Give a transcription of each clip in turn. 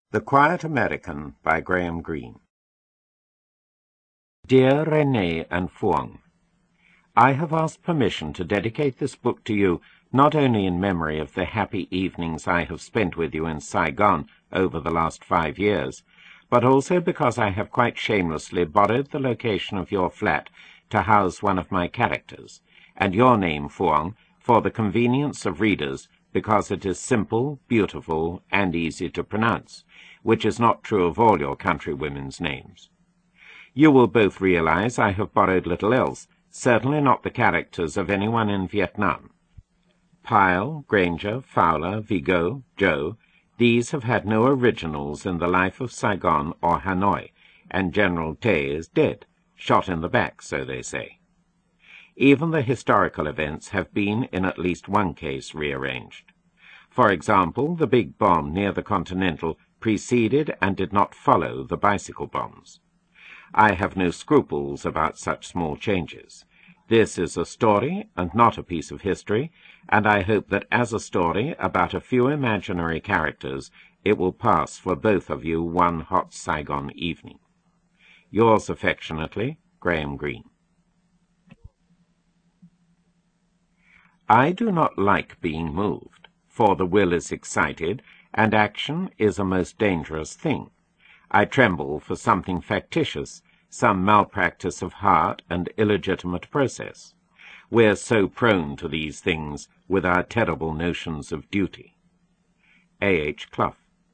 The Quiet American by Graham Greene. Dear Renee and Phuong, I have asked permission to dedicate this book to you not only in memory of the happy evenings I have spent with you in Saigon over the last 5 years, but also because I have quite shamelessly borrowed the location of your flat to house one of my characters, and your name, Phuong, for the convenience of readers, because it is simple, beautiful, and easy to pronounce, which is not true of all your countrywomen's names. You will both realize I have borrowed little else, certainly not the characters of anyone in Vietnam. Pyle, Granger, Fowler, Vigo, Joe, these have had no originals in the life of Saigon or Hanoi, and General Tay is dead, shot in the back, so they say. Even the historical events have been, in at least one case, rearranged. For example, the big bomb near the Continental preceded and did not follow the bicycle bombs. I have no scruples about such small changes. This is a story and not a piece of history, and I hope that as a story about a few imaginary characters, it will pass for both of you one hot Saigon evening. Yours affectionately, Graham Greene. I do not like being moved, for the will is excited, and action is a most dangerous thing. I tremble for something factitious, some malpractice of heart and illegitimate process. We're so prone to these things with our terrible notions of duty. A. H. Clough.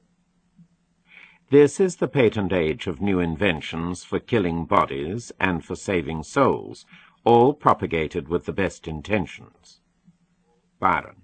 This is the patent age of new inventions for killing bodies and for saving souls, all propagated with the best intentions. Byron.